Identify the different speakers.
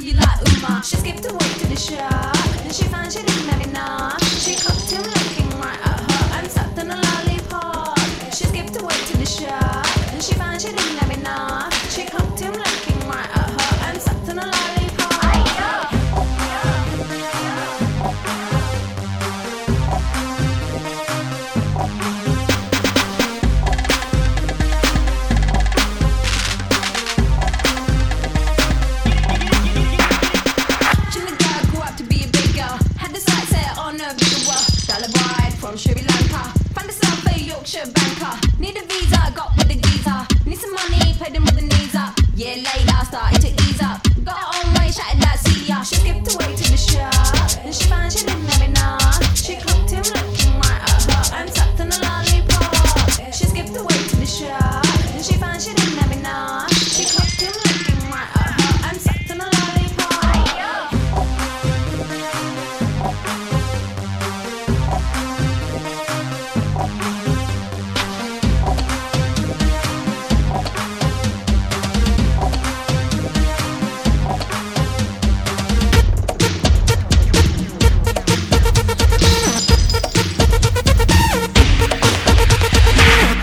Speaker 1: you like Uma. She skipped away to the shop, and she found she didn't have enough. She caught him looking right at her and sucked on a lollipop. She skipped away to the shop, and she found she didn't have enough. She caught him looking right at her and sucked on a lollipop.